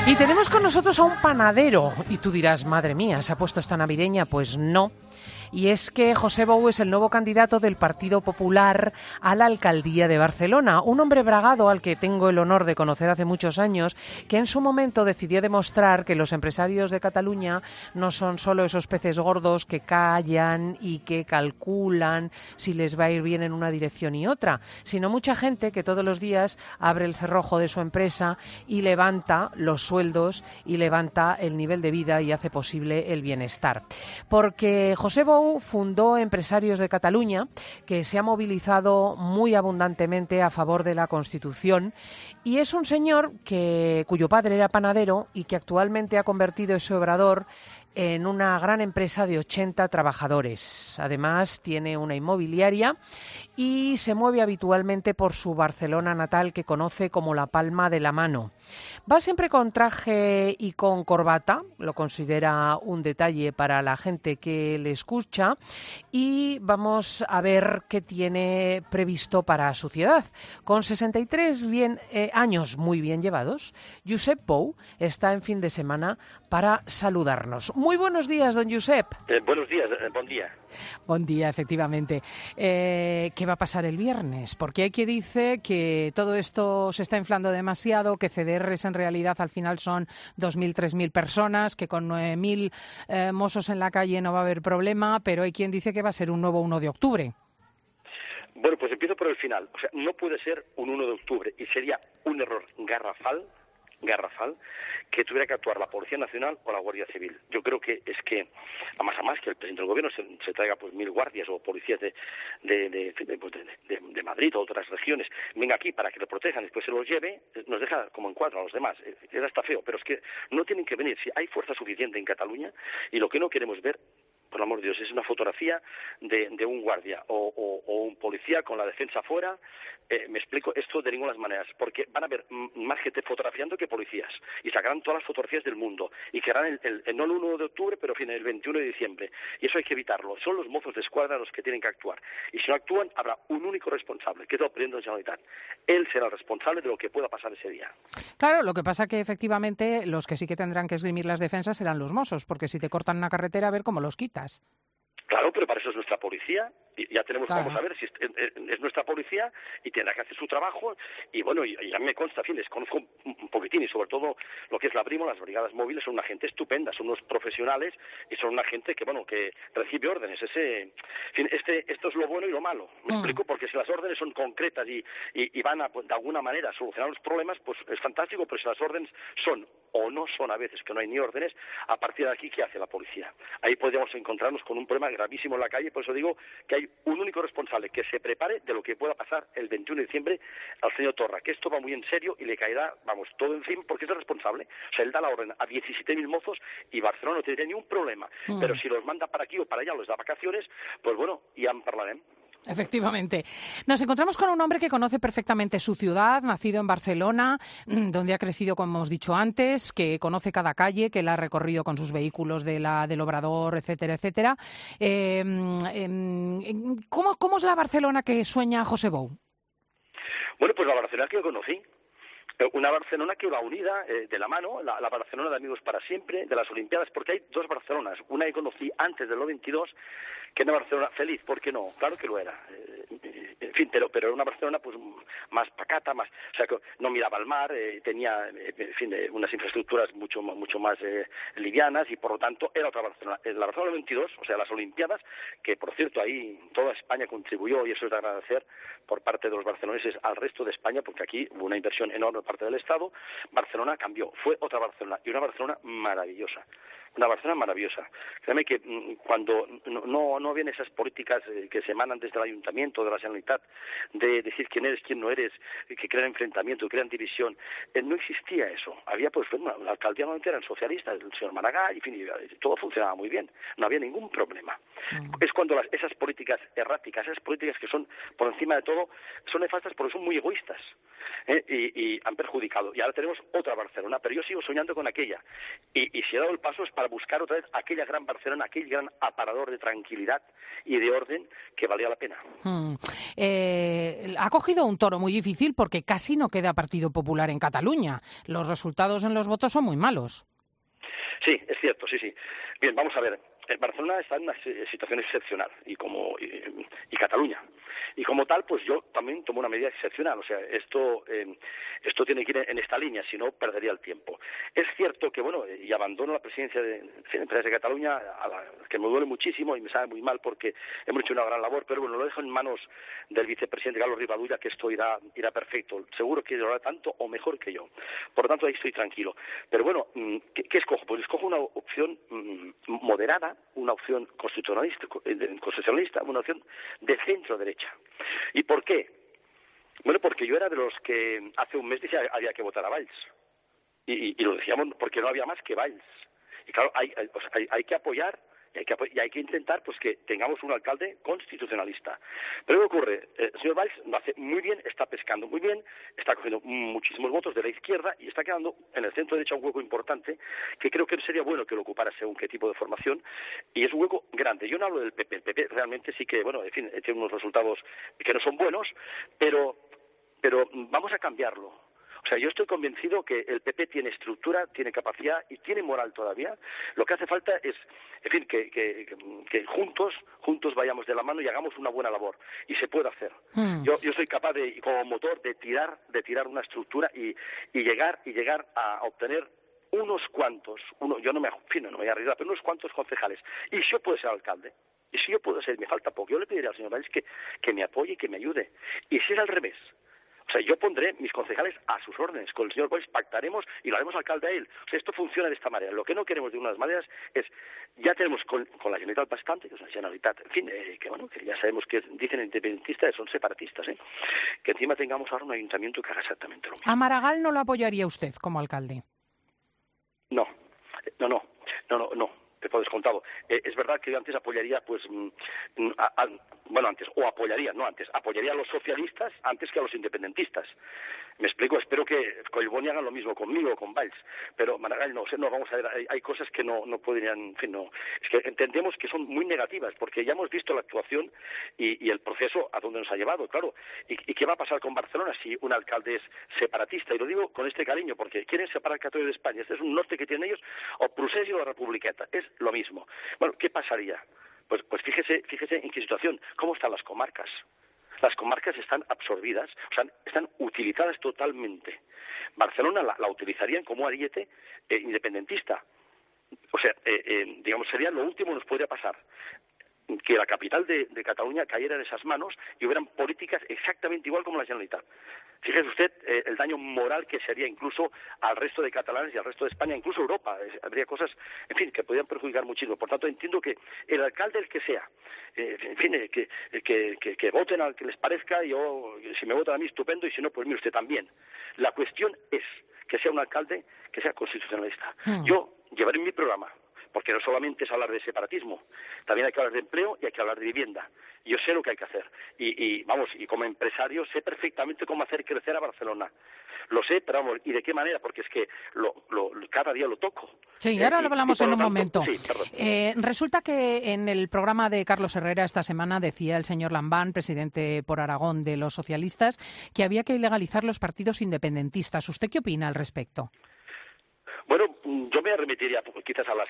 Y tenemos con nosotros a un panadero. Y tú dirás, madre mía, ¿se ha puesto esta navideña? Pues no. Y es que José Bou es el nuevo candidato del Partido Popular a la alcaldía de Barcelona. Un hombre bragado al que tengo el honor de conocer hace muchos años, que en su momento decidió demostrar que los empresarios de Cataluña no son solo esos peces gordos que callan y que calculan si les va a ir bien en una dirección y otra, sino mucha gente que todos los días abre el cerrojo de su empresa y levanta los sueldos y levanta el nivel de vida y hace posible el bienestar. Porque José Bou fundó Empresarios de Cataluña, que se ha movilizado muy abundantemente a favor de la Constitución, y es un señor cuyo padre era panadero y que actualmente ha convertido ese obrador en una gran empresa de 80 trabajadores. Además, tiene una inmobiliaria y se mueve habitualmente por su Barcelona natal, que conoce como la palma de la mano. Va siempre con traje y con corbata, lo considera un detalle para la gente que le escucha, y vamos a ver qué tiene previsto para su ciudad. Con 63 años muy bien llevados, Josep Bou está en fin de semana para saludarnos. Muy buenos días, don Josep. Buenos días, buen día. Buen día, efectivamente. ¿Qué va a pasar el viernes? Porque hay quien dice que todo esto se está inflando demasiado, que CDRs en realidad al final son 2.000, 3.000 personas, que con 9.000 mozos en la calle no va a haber problema, pero hay quien dice que va a ser un nuevo 1 de octubre. Bueno, pues empiezo por el final. O sea, no puede ser un 1 de octubre y sería un error garrafal que tuviera que actuar la Policía Nacional o la Guardia Civil. Yo creo que es que, a más que el presidente del gobierno se traiga pues 1.000 guardias o policías de Madrid o otras regiones, venga aquí para que lo protejan y después se los lleve, nos deja como en cuadro a los demás. Era hasta feo, pero es que no tienen que venir. Si hay fuerza suficiente en Cataluña, y lo que no queremos ver, por el amor de Dios, es una fotografía de un guardia o un policía con la defensa fuera. Me explico esto de ninguna manera, porque van a haber más gente fotografiando que policías y sacarán todas las fotografías del mundo y que harán no el 1 de octubre, pero el 21 de diciembre, y eso hay que evitarlo. Son los mozos de escuadra los que tienen que actuar, y si no actúan habrá un único responsable, que es el presidente de la Generalitat. Él será el responsable de lo que pueda pasar ese día. Claro, lo que pasa que efectivamente los que sí que tendrán que esgrimir las defensas serán los mozos, porque si te cortan una carretera, a ver cómo los quitas. Claro, pero para eso es nuestra policía, y ya tenemos, claro. Vamos a ver si es nuestra policía y tendrá que hacer su trabajo, y bueno, y a mí me consta, en fin, les conozco un poquitín, y sobre todo lo que es la Brimo, las brigadas móviles, son una gente estupenda, son unos profesionales, y son una gente que, bueno, que recibe órdenes. Esto es lo bueno y lo malo, me explico, porque si las órdenes son concretas y van a, pues, de alguna manera, a solucionar los problemas, pues es fantástico, pero si las órdenes son o no son, a veces que no hay ni órdenes, a partir de aquí, ¿qué hace la policía? Ahí podríamos encontrarnos con un problema gravísimo en la calle. Por eso digo que hay un único responsable, que se prepare de lo que pueda pasar el 21 de diciembre al señor Torra, que esto va muy en serio y le caerá, vamos, todo encima, porque es el responsable. O sea, él da la orden a 17.000 mozos y Barcelona no tendría ningún problema. Pero si los manda para aquí o para allá, los da vacaciones, pues bueno, ya en parlarem. Efectivamente. Nos encontramos con un hombre que conoce perfectamente su ciudad, nacido en Barcelona, donde ha crecido, como hemos dicho antes, que conoce cada calle, que la ha recorrido con sus vehículos del Obrador, etcétera, etcétera. ¿Cómo es la Barcelona que sueña José Bou? Bueno, pues la Barcelona que yo conocí. Una Barcelona que va unida de la mano, la Barcelona de Amigos para Siempre, de las Olimpiadas, porque hay dos Barcelonas. Una que conocí antes del 92, que era una Barcelona feliz, ¿por qué no? Claro que lo era. En fin, pero era una Barcelona pues más pacata, más, o sea, que no miraba al mar, tenía, en fin, unas infraestructuras mucho más livianas, y por lo tanto era otra Barcelona. La Barcelona del 92, o sea, las Olimpiadas, que por cierto ahí toda España contribuyó, y eso es de agradecer por parte de los barceloneses al resto de España, porque aquí hubo una inversión enorme por parte del Estado. Barcelona cambió, fue otra Barcelona, y una Barcelona maravillosa. Una Barcelona maravillosa. Créeme que cuando no vienen esas políticas que se emanan desde el Ayuntamiento, de la Generalitat, de decir quién eres, quién no eres, que crean enfrentamiento, que crean división, no existía eso. Había, pues, bueno, la alcaldía normalmente eran socialistas, el señor Maragall, y fin, todo funcionaba muy bien, no había ningún problema. Es cuando esas políticas erráticas, esas políticas que son, por encima de todo, son nefastas porque son muy egoístas, y han perjudicado. Y ahora tenemos otra Barcelona, pero yo sigo soñando con aquella, y si he dado el paso es para para buscar otra vez aquella gran Barcelona, aquel gran aparador de tranquilidad y de orden que valía la pena. Ha cogido un toro muy difícil porque casi no queda Partido Popular en Cataluña. Los resultados en los votos son muy malos. Sí, es cierto, sí. Bien, vamos a ver. Barcelona está en una situación excepcional y Cataluña. Y como tal, pues yo también tomo una medida excepcional. O sea, esto tiene que ir en esta línea, si no perdería el tiempo. Es cierto que, bueno, y abandono la presidencia de Cataluña, que me duele muchísimo y me sabe muy mal porque hemos hecho una gran labor, pero bueno, lo dejo en manos del vicepresidente Carlos Rivadulla, que esto irá perfecto. Seguro que lo hará tanto o mejor que yo. Por lo tanto, ahí estoy tranquilo. Pero bueno, ¿qué escojo? Pues escojo una opción moderada, una opción constitucionalista, una opción de centro-derecha. ¿Y por qué? Bueno, porque yo era de los que hace un mes decía había que votar a Valls. Y lo decíamos porque no había más que Valls. Y claro, hay que apoyar y hay que intentar pues que tengamos un alcalde constitucionalista. Pero ¿qué ocurre? El señor Valls lo hace muy bien, está pescando muy bien, está cogiendo muchísimos votos de la izquierda y está quedando en el centro derecha un hueco importante que creo que sería bueno que lo ocupara según qué tipo de formación, y es un hueco grande. Yo no hablo del PP, el PP realmente sí que, bueno, en fin, tiene unos resultados que no son buenos, pero vamos a cambiarlo. O sea, yo estoy convencido que el PP tiene estructura, tiene capacidad y tiene moral todavía. Lo que hace falta es, en fin, que juntos vayamos de la mano y hagamos una buena labor. Y se puede hacer. Yo soy capaz de, como motor, de tirar una estructura y llegar a obtener unos cuantos, yo no me voy a arriesgar, pero unos cuantos concejales. Y si yo puedo ser alcalde, y si yo puedo ser, me falta poco, yo le pediré al señor Valls que me apoye y que me ayude. Y si es al revés, o sea, yo pondré mis concejales a sus órdenes. Con el señor Valls pactaremos y lo haremos alcalde a él. O sea, esto funciona de esta manera. Lo que no queremos de unas maneras es, ya tenemos con la Generalitat bastante, que es una Generalitat, en fin, que ya sabemos que dicen independentistas, son separatistas, que encima tengamos ahora un ayuntamiento que haga exactamente lo mismo. ¿A Maragall no lo apoyaría usted como alcalde? No. Por descontado. Es verdad que yo antes apoyaría, apoyaría a los socialistas antes que a los independentistas. Me explico, espero que Collboni hagan lo mismo conmigo, con Valls, pero Maragall no, vamos a ver, hay cosas que no podrían, en fin, no, es que entendemos que son muy negativas, porque ya hemos visto la actuación y el proceso a dónde nos ha llevado, claro, y qué va a pasar con Barcelona si un alcalde es separatista, y lo digo con este cariño, porque quieren separar Cataluña de España, este es un norte que tienen ellos, o Prusés y la Republiqueta, es lo mismo. Bueno, ¿qué pasaría? Pues fíjese en qué situación, cómo están las comarcas. Las comarcas están absorbidas, o sea, están utilizadas totalmente. Barcelona la utilizarían como ariete independentista. O sea, digamos, sería lo último que nos podría pasar, que la capital de Cataluña cayera en esas manos y hubieran políticas exactamente igual como la Generalitat. Fíjese usted el daño moral que sería incluso al resto de catalanes y al resto de España, incluso Europa. Habría cosas, en fin, que podrían perjudicar muchísimo. Por tanto, entiendo que el alcalde, el que sea, en fin, que voten al que les parezca, yo, si me votan a mí, estupendo, y si no, pues mire usted también. La cuestión es que sea un alcalde que sea constitucionalista. Yo llevaré en mi programa, porque no solamente es hablar de separatismo, también hay que hablar de empleo y hay que hablar de vivienda. Yo sé lo que hay que hacer y como empresario sé perfectamente cómo hacer crecer a Barcelona. Lo sé, pero vamos, ¿y de qué manera? Porque es que cada día lo toco. Sí, ahora lo hablamos en un momento. Sí, resulta que en el programa de Carlos Herrera esta semana decía el señor Lambán, presidente por Aragón de los socialistas, que había que ilegalizar los partidos independentistas. ¿Usted qué opina al respecto? Bueno, yo me remitiría quizás a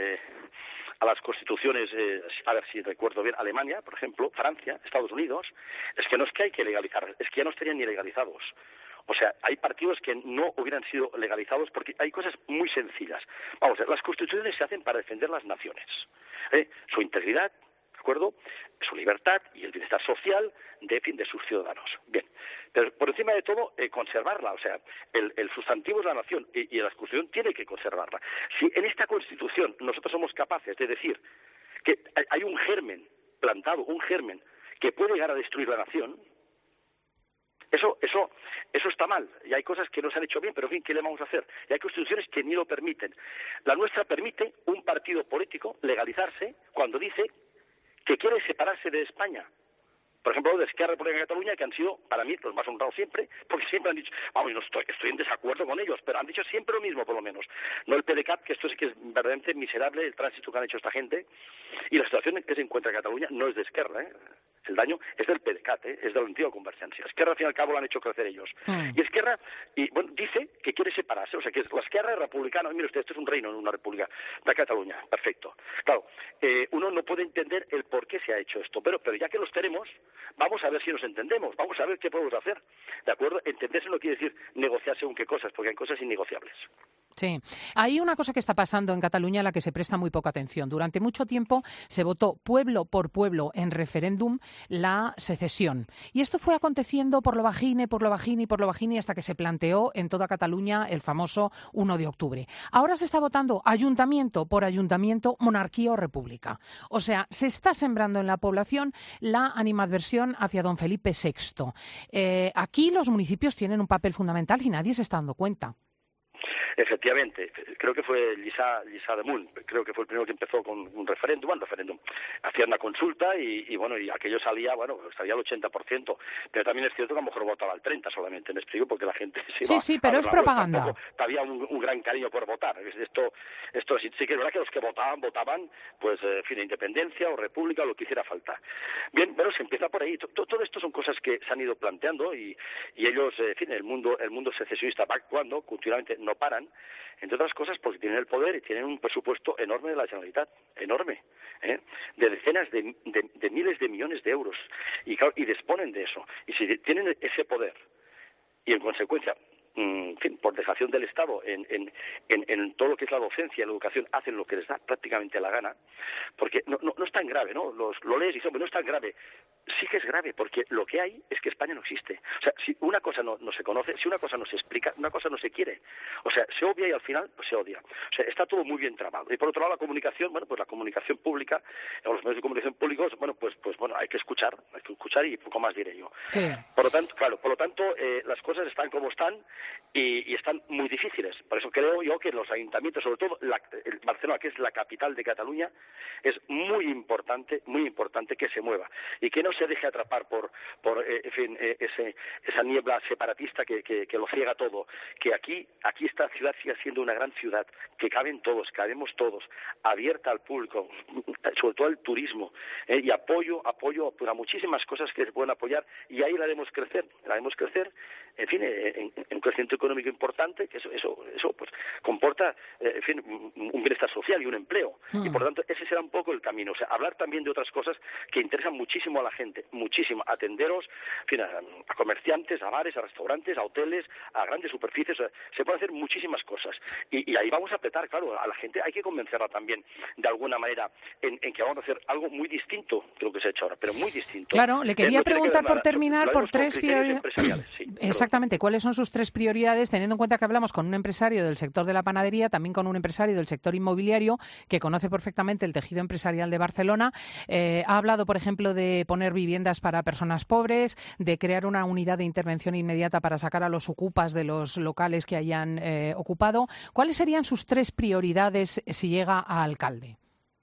las constituciones, a ver si recuerdo bien, Alemania, por ejemplo, Francia, Estados Unidos. Es que no es que hay que legalizar, es que ya no estarían ni legalizados. O sea, hay partidos que no hubieran sido legalizados porque hay cosas muy sencillas. Vamos a ver, las constituciones se hacen para defender las naciones, su integridad, ¿de acuerdo?, su libertad y el bienestar social de sus ciudadanos. Bien, pero por encima de todo, conservarla, o sea, el sustantivo es la nación y la Constitución tiene que conservarla. Si en esta Constitución nosotros somos capaces de decir que hay un germen plantado, un germen que puede llegar a destruir la nación, eso está mal, y hay cosas que no se han hecho bien, pero en fin, ¿qué le vamos a hacer? Y hay constituciones que ni lo permiten. La nuestra permite un partido político legalizarse cuando dice que quiere separarse de España. Por ejemplo, de Esquerra Republicana de Cataluña, que han sido, para mí, los más honrados siempre, porque siempre han dicho, vamos, no estoy en desacuerdo con ellos, pero han dicho siempre lo mismo, por lo menos. No el PDeCAT, que esto sí que es verdaderamente miserable, el tránsito que han hecho esta gente, y la situación en que se encuentra Cataluña no es de Esquerra, El daño es del PDeCAT, es de la antigua Convergencia. Esquerra, al fin y al cabo, lo han hecho crecer ellos. Y Esquerra, dice que quiere separarse, o sea, que la Esquerra es republicana. Mire usted, esto es un reino, no una república de Cataluña. Perfecto. Claro, uno no puede entender el por qué se ha hecho esto, pero ya que los tenemos, vamos a ver si nos entendemos, vamos a ver qué podemos hacer. ¿De acuerdo? Entenderse no quiere decir negociar según qué cosas, porque hay cosas innegociables. Sí. Hay una cosa que está pasando en Cataluña a la que se presta muy poca atención. Durante mucho tiempo se votó pueblo por pueblo en referéndum la secesión. Y esto fue aconteciendo por lo bajini, hasta que se planteó en toda Cataluña el famoso 1 de octubre. Ahora se está votando ayuntamiento por ayuntamiento, monarquía o república. O sea, se está sembrando en la población la animadversión hacia don Felipe VI. Aquí los municipios tienen un papel fundamental y nadie se está dando cuenta. Efectivamente, creo que fue Lliçà d'Amunt, creo que fue el primero que empezó con un referéndum, hacía una consulta y aquello salía al 80%, pero también es cierto que a lo mejor votaba al 30% solamente, me explico, porque la gente se iba. Sí, pero es propaganda. Tampoco había un gran cariño por votar. Esto sí que es verdad que los que votaban, pues, independencia o república o lo que hiciera falta. Bien, pero se empieza por ahí. Todo esto son cosas que se han ido planteando y ellos, el mundo secesionista va actuando, continuamente no paran, entre otras cosas porque tienen el poder y tienen un presupuesto enorme de la Generalitat, enorme, de decenas de miles de millones de euros, y disponen de eso. Y si tienen ese poder y en consecuencia, por dejación del Estado en todo lo que es la docencia y la educación, hacen lo que les da prácticamente la gana, porque no es tan grave, ¿no? Lo lees y dices, no es tan grave. Sí que es grave, porque lo que hay es que España no existe. O sea, si una cosa no se conoce, si una cosa no se explica, una cosa no se quiere. O sea, se obvia y al final pues se odia. O sea, está todo muy bien trabado. Y por otro lado, la comunicación, pues la comunicación pública, o los medios de comunicación públicos, hay que escuchar y poco más diré yo. Sí. Por lo tanto, las cosas están como están y están muy difíciles. Por eso creo yo que los ayuntamientos, sobre todo Barcelona, que es la capital de Cataluña, es muy importante que se mueva y que no se deje atrapar por esa niebla separatista que lo ciega todo. Que aquí esta ciudad siga siendo una gran ciudad, que cabemos todos, abierta al público, sobre todo al turismo, y apoyo a muchísimas cosas que se pueden apoyar, y ahí la haremos crecer, en un crecimiento económico importante, que eso pues comporta un bienestar social y un empleo, y por lo tanto ese será un poco el camino. O sea, hablar también de otras cosas que interesan muchísimo a la gente, muchísimo, atenderos, a comerciantes, a bares, a restaurantes, a hoteles, a grandes superficies. O sea, se pueden hacer muchísimas cosas, y ahí vamos a apretar, claro, a la gente hay que convencerla también de alguna manera en que vamos a hacer algo muy distinto de lo que se ha hecho ahora, pero muy distinto. Claro, le quería preguntar por terminar por 3 prioridades. Sí, exactamente, ¿cuáles son sus 3 prioridades, teniendo en cuenta que hablamos con un empresario del sector de la panadería, también con un empresario del sector inmobiliario que conoce perfectamente el tejido empresarial de Barcelona? Ha hablado, por ejemplo, de poner viviendas para personas pobres, de crear una unidad de intervención inmediata para sacar a los ocupas de los locales que hayan ocupado. ¿Cuáles serían sus 3 prioridades si llega a alcalde?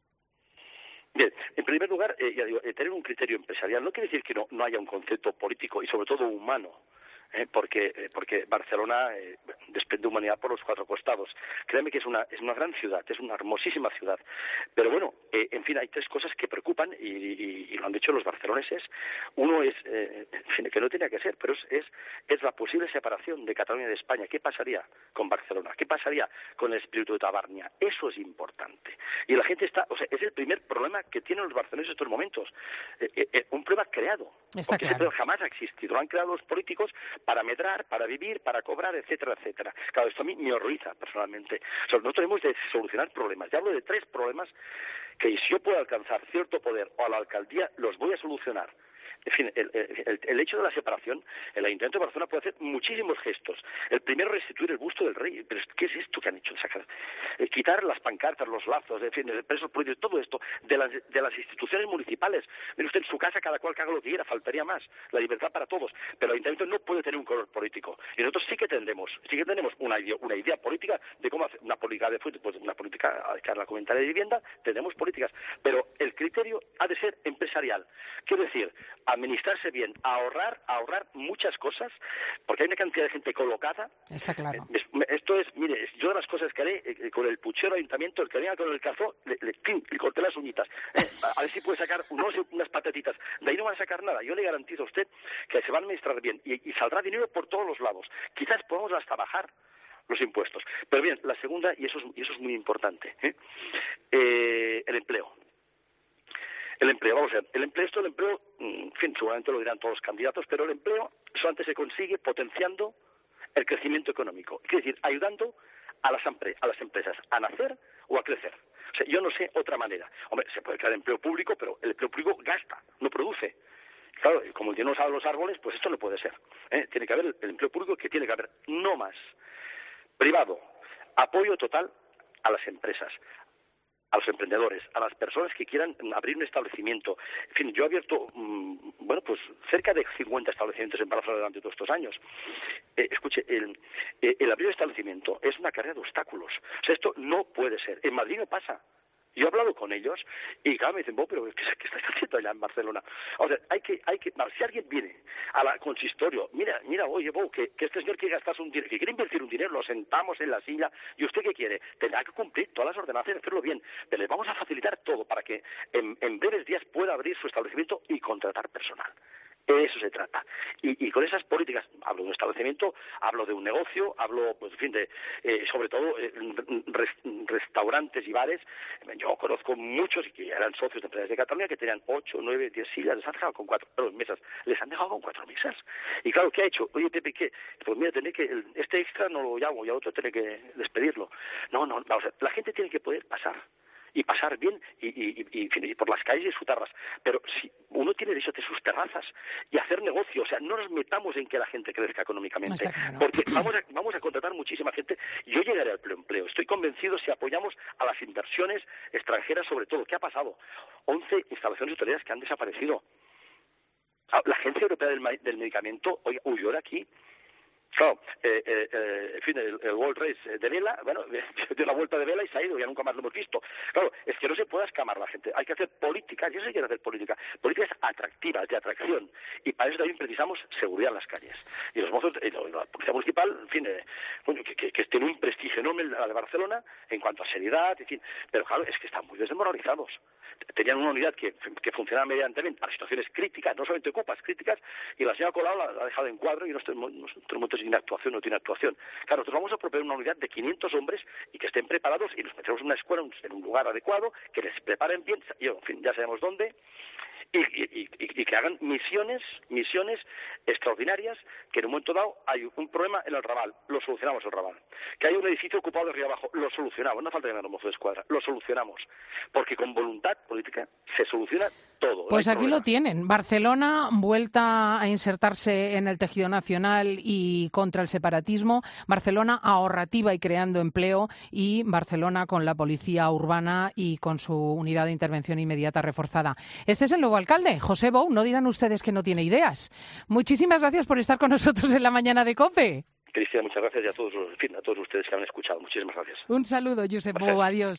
Bien, en primer lugar, tener un criterio empresarial no quiere decir que no haya un concepto político y sobre todo humano. Porque Barcelona desprende humanidad por los 4 costados. Créeme que es una gran ciudad, es una hermosísima ciudad. Pero bueno, hay 3 cosas que preocupan y lo han dicho los barceloneses. Uno es, que no tenía que ser, pero es la posible separación de Cataluña y de España. ¿Qué pasaría con Barcelona? ¿Qué pasaría con el espíritu de Tabárnia? Eso es importante. Y la gente es el primer problema que tienen los barceloneses en estos momentos. Un problema creado. Está porque claro. ese problema jamás ha existido. Lo han creado los políticos para medrar, para vivir, para cobrar, etcétera, etcétera. Claro, esto a mí me horroriza personalmente. O sea, nosotros hemos de solucionar problemas. Ya hablo de 3 problemas que si yo puedo alcanzar cierto poder o a la alcaldía, los voy a solucionar. En fin, el hecho de la separación, el Ayuntamiento de Barcelona puede hacer muchísimos gestos. El primero, restituir el busto del rey. Pero ¿qué es esto que han hecho? Quitar las pancartas, los lazos, en fin, presos políticos, todo esto, de las instituciones municipales. Mire usted, en su casa cada cual que haga lo que quiera, faltaría más. La libertad para todos. Pero el Ayuntamiento no puede tener un color político. Y nosotros sí que tendremos una idea política de cómo hacer una política de fútbol, pues una política que la comentaré de vivienda, tendremos políticas. Pero el criterio ha de ser empresarial. Quiero decir, administrarse bien, ahorrar muchas cosas, porque hay una cantidad de gente colocada. Está claro. Esto es, mire, yo de las cosas que haré con el puchero ayuntamiento, el que venga con el cazón, le corté las uñitas. A ver si puede sacar unas patatitas. De ahí no van a sacar nada. Yo le garantizo a usted que se va a administrar bien y saldrá dinero por todos los lados. Quizás podamos hasta bajar los impuestos. Pero bien, la segunda, y eso es muy importante, el empleo. El empleo, vamos a ver, el empleo, en fin, seguramente lo dirán todos los candidatos, pero el empleo solamente se consigue potenciando el crecimiento económico. Es decir, ayudando a las empresas a nacer o a crecer. O sea, yo no sé otra manera. Hombre, se puede crear empleo público, pero el empleo público gasta, no produce. Claro, como el dinero no sabe los árboles, pues esto no puede ser. Tiene que haber el empleo público que tiene que haber, no más. Privado, apoyo total a las empresas, a los emprendedores, a las personas que quieran abrir un establecimiento. En fin, yo he abierto, pues cerca de 50 establecimientos en Barcelona durante todos estos años. Escuche, el abrir un establecimiento es una carrera de obstáculos. O sea, esto no puede ser. En Madrid no pasa. Yo he hablado con ellos y claro, me dicen, pero ¿qué estáis haciendo allá en Barcelona? O sea, hay que, si alguien viene a la consistorio, mira, oye, que este señor quiere gastarse un dinero, que quiere invertir un dinero, lo sentamos en la silla, ¿y usted qué quiere? Tendrá que cumplir todas las ordenanzas y hacerlo bien, pero les vamos a facilitar todo para que en breves días pueda abrir su establecimiento y contratar personal. De eso se trata. Y con esas políticas, hablo de un establecimiento, hablo de un negocio, hablo, pues, en fin, sobre todo, restaurantes y bares. Yo conozco muchos que eran socios de empresas de Cataluña que tenían 8, 9, 10 sillas, les han dejado con 4 mesas. Les han dejado con 4 mesas. Y claro, ¿qué ha hecho? Oye, Pepe, ¿qué? Pues mira, este extra no lo llamo y al otro tiene que despedirlo. No, o sea, la gente tiene que poder pasar. Y pasar bien y por las calles y disfrutarlas. Pero si uno tiene derecho a tener sus terrazas y hacer negocio, o sea, no nos metamos en que la gente crezca económicamente, claro. Porque vamos a contratar muchísima gente. Yo llegaré al empleo. Estoy convencido si apoyamos a las inversiones extranjeras, sobre todo. ¿Qué ha pasado? 11 instalaciones hoteleras que han desaparecido. La Agencia Europea del Medicamento huyó de aquí. Claro, en fin, el World Race de vela, bueno, dio la vuelta de vela y se ha ido, ya nunca más lo hemos visto. Claro, es que no se puede escamar la gente, hay que hacer política, yo sé que hay que hacer políticas atractivas, de atracción, y para eso también precisamos seguridad en las calles. Y los mozos, la policía municipal, en fin, que tiene un prestigio enorme la de Barcelona en cuanto a seriedad, en fin, pero claro, es que están muy desmoralizados. Tenían una unidad que funcionaba mediante para situaciones críticas, no solamente ocupas, críticas, y la señora Colau la ha dejado en cuadro y nuestros montes tiene actuación, no tiene actuación. Claro, nosotros vamos a proponer una unidad de 500 hombres y que estén preparados y los metemos en una escuela, en un lugar adecuado, que les preparen bien, en fin, ya sabemos dónde, y que hagan misiones extraordinarias, que en un momento dado hay un problema en el Raval, lo solucionamos el Raval. Que hay un edificio ocupado de arriba abajo, lo solucionamos, no falta que los mozos de escuadra, lo solucionamos. Porque con voluntad política se soluciona todo. Pues aquí lo tienen. Barcelona vuelta a insertarse en el tejido nacional y contra el separatismo. Barcelona ahorrativa y creando empleo. Y Barcelona con la policía urbana y con su unidad de intervención inmediata reforzada. Este es el nuevo alcalde, José Bou. No dirán ustedes que no tiene ideas. Muchísimas gracias por estar con nosotros en la mañana de COPE. Cristina, muchas gracias y a todos ustedes que han escuchado. Muchísimas gracias. Un saludo, Josep Bou. Adiós.